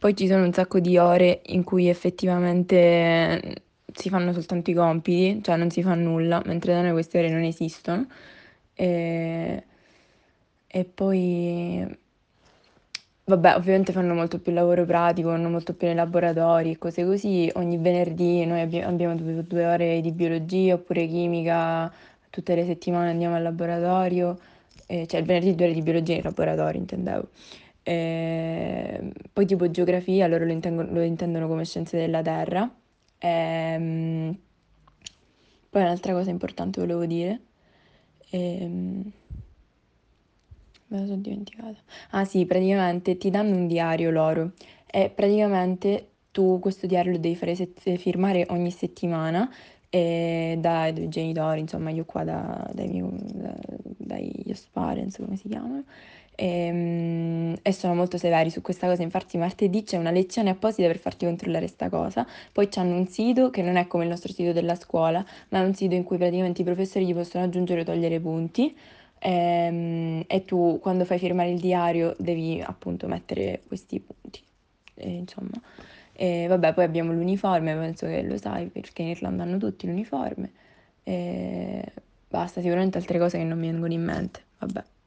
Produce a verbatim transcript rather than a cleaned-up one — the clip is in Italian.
Poi ci sono un sacco di ore in cui effettivamente mm, si fanno soltanto i compiti, cioè non si fa nulla, mentre da noi queste ore non esistono. E, e poi, vabbè, ovviamente fanno molto più lavoro pratico, vanno molto più nei laboratori e cose così. Ogni venerdì noi abbi- abbiamo due, due ore di biologia oppure chimica, tutte le settimane andiamo al laboratorio, eh, cioè il venerdì due ore di biologia in laboratorio, intendevo. Eh, poi tipo geografia, loro lo, intengo- lo intendono come scienze della Terra. Ehm, Poi un'altra cosa importante volevo dire. Ehm, Me lo sono dimenticata. Ah sì, praticamente ti danno un diario loro e praticamente tu questo diario lo devi fare set- firmare ogni settimana e dai tuoi genitori, insomma io qua da- dai miei, da- dai host parents, come si chiamano, e, mm, e sono molto severi su questa cosa. Infatti martedì c'è una lezione apposita per farti controllare sta cosa. Poi c'hanno un sito che non è come il nostro sito della scuola, ma è un sito in cui praticamente i professori gli possono aggiungere o togliere punti. Ehm, E, tu quando fai firmare il diario devi appunto mettere questi punti. E, insomma, e, vabbè, poi abbiamo l'uniforme, penso che lo sai perché in Irlanda hanno tutti l'uniforme. E basta, sicuramente altre cose che non mi vengono in mente. Vabbè.